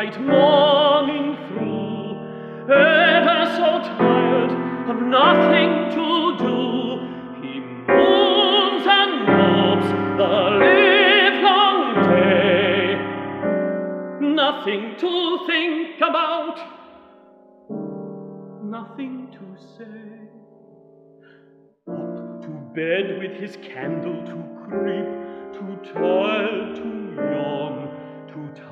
bright morning through, ever so tired of nothing to do, he moons and mopes the livelong day. Nothing to think about, nothing to say. Up to bed with his candle to creep, to toil, to yawn, to